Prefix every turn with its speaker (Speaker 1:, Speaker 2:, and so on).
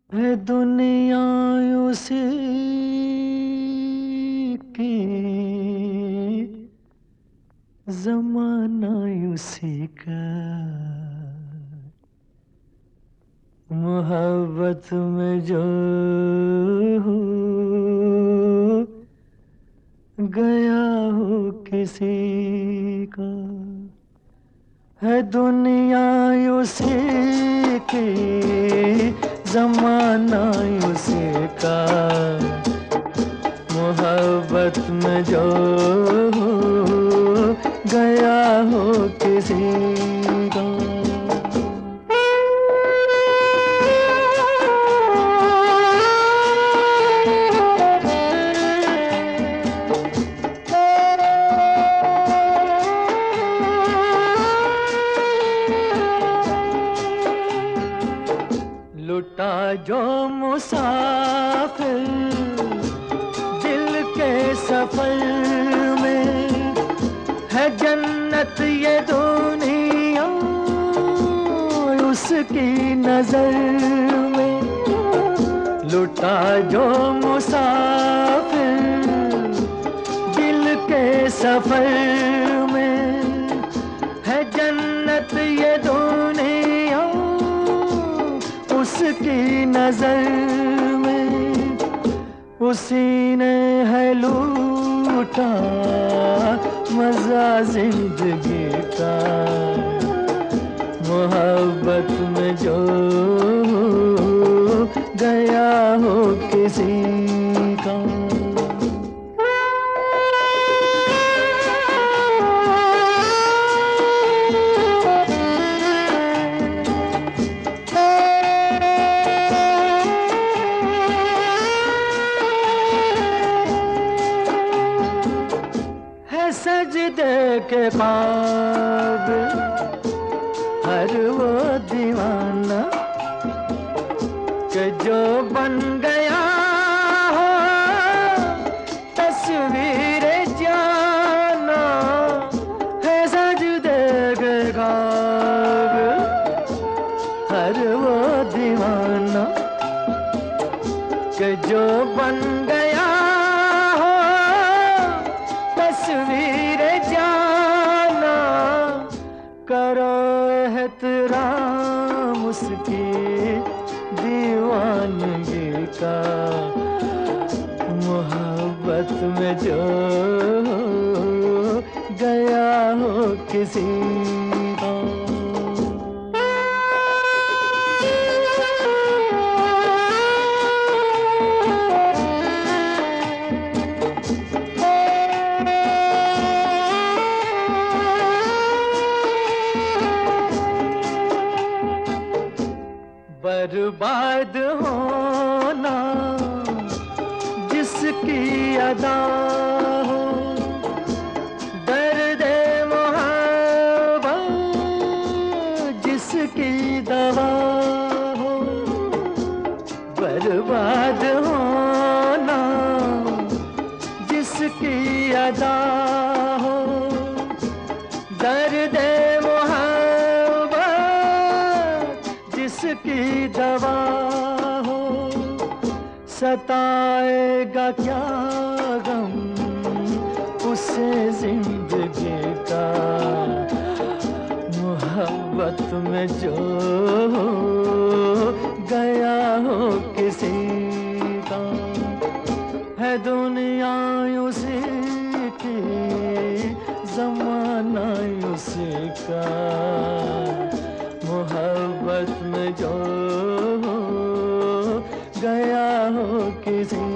Speaker 1: है दुनिया उसी की, जमाना उसी का। मोहब्बत में जो हो गया हो किसी का, है दुनिया उसी की, जमाना उसी का। मोहब्बत में जो हो गया हो किसी का। लुटा जो मुसाफिर दिल के सफर में, है जन्नत ये दुनिया उसकी नजर में। लुटा जो मुसाफिर दिल के सफर में, है जन्नत ये दुनिया उसकी नजर में। उसी ने है लूटा मजा जिंदगी का। मोहब्बत में जो गया हो किसी का। सजदे के काबिल हर वो दीवाना कि जो बन गया हो तस्वीर जाना। है सजदे के काबिल हर वो दीवाना कि जो बन गया तस्वीर जाना। करो एहतराम उसकी दीवानगी का। मोहब्बत में जो गया हो किसी का। बर्बाद होना जिसकी अदा हो, दर्द-ए मोहब्बत जिसकी दवा हो। बर्बाद होना जिसकी अदा हो, दर्द-ए जिसकी दवा हो। सताएगा क्या गम उसे जिंदगी का। मोहब्बत में जो गया हो किसी का, है दुनिया उसी की, जमाना उसी का। मोहब्बत में जो गया हो किसी